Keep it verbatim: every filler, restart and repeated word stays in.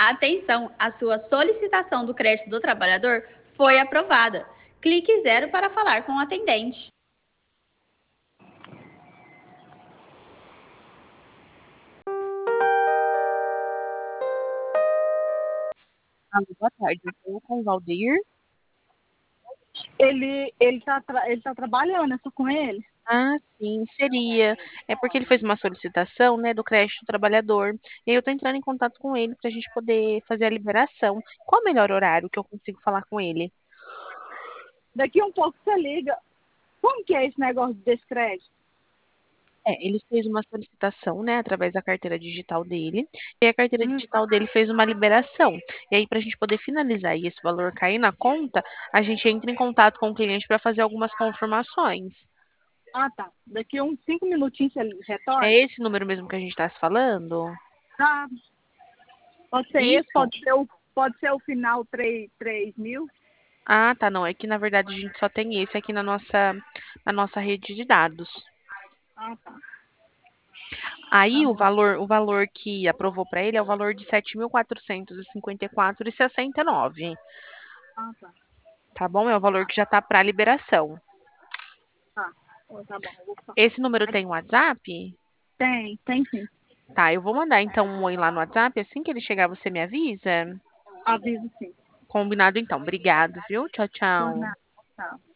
Atenção, a sua solicitação do crédito do trabalhador foi aprovada. Clique zero para falar com o atendente. Alô, boa tarde. Eu estou com o Valdir. Ele, ele, tá, tra- ele tá trabalhando, eu tô com ele. Ah, sim, seria. É porque ele fez uma solicitação, né, do crédito do trabalhador. E aí eu tô entrando em contato com ele para a gente poder fazer a liberação. Qual o melhor horário que eu consigo falar com ele? Daqui um pouco você liga. Como que é esse negócio desse crédito? É, ele fez uma solicitação, né, através da carteira digital dele. E a carteira Hum. digital dele fez uma liberação. E aí, para a gente poder finalizar e esse valor cair na conta, a gente entra em contato com o cliente para fazer algumas confirmações. Ah, tá. Daqui uns cinco minutinhos você É retorna? esse número mesmo que a gente está se falando? Tá. Pode ser esse, Isso? pode ser o, pode ser o final três três mil. Ah, tá, não. É que na verdade a gente só tem esse aqui na nossa, na nossa rede de dados. Ah, tá. Tá Aí o bom. valor, o valor que aprovou para ele é o valor de sete mil quatrocentos e cinquenta e quatro e sessenta e nove, Ah, tá. tá bom? É o valor que já tá para liberação. Tá. Ó, tá bom. Eu vou falar. Esse número tem WhatsApp? Tem, tem sim. Tá, eu vou mandar então um oi lá no WhatsApp, assim que ele chegar você me avisa. Aviso sim. Combinado então. Obrigado, viu? Tchau, Por tchau. nada. Tchau.